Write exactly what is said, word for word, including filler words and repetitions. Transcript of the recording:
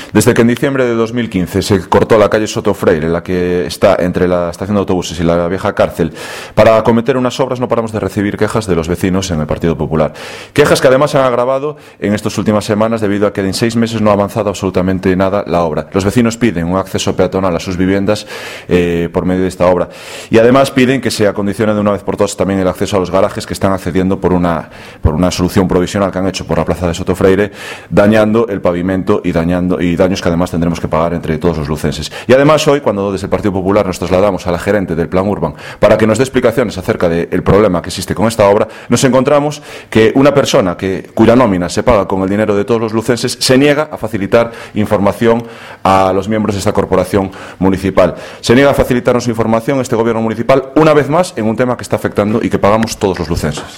Desde que en diciembre de dos mil quince se cortó la calle Soto Freire, la que está entre la estación de autobuses y la vieja cárcel, para acometer unas obras, no paramos de recibir quejas de los vecinos en el Partido Popular. Quejas que además se han agravado en estas últimas semanas debido a que en seis meses no ha avanzado absolutamente nada la obra. Los vecinos piden un acceso peatonal a sus viviendas eh, por medio de esta obra. Y además piden que se acondicione de una vez por todas también el acceso a los garajes que están accediendo por una, por una solución provisional que han hecho por la plaza de Soto Freire, dañando el pavimento y, dañando, y daños que además tendremos que pagar entre todos los lucenses. Y además hoy, cuando desde el Partido Popular nos trasladamos a la gerente del Plan Urban para que nos dé explicaciones acerca del problema que existe con esta obra, nos encontramos que una persona que, cuya nómina se paga con el dinero de todos los lucenses se niega a facilitar información a los miembros de esta corporación municipal. Se niega a facilitarnos información este gobierno municipal una vez más en un tema que está afectando y que pagamos todos los lucenses.